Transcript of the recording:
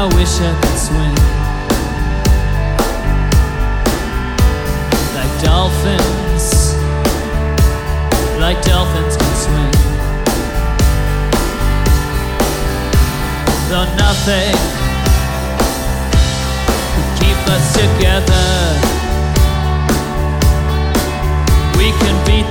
wish I could swim like dolphins can swim. Though nothing could keep us together, we can beat